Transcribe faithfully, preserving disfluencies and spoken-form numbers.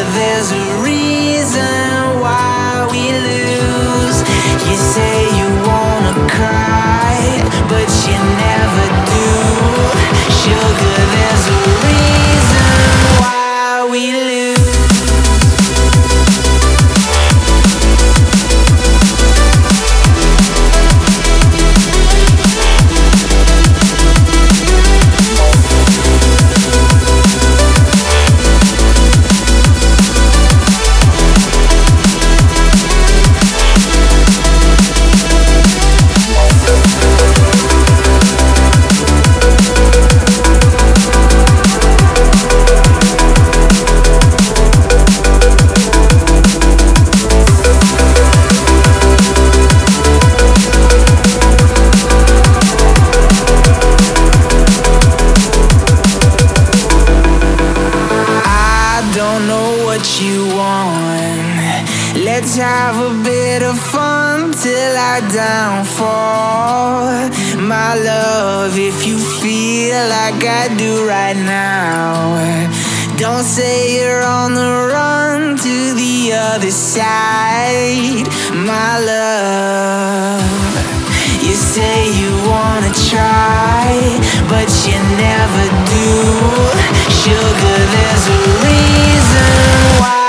there's a reason why we lose. You say you wanna cry, but you never do. Sugar, there's a reason why we lose. Don't know what you want. Let's have a bit of fun till I downfall. My love, if you feel like I do right now, don't say you're on the run to the other side. My love, you say you wanna try, but you never do. Sugar, there's a reason why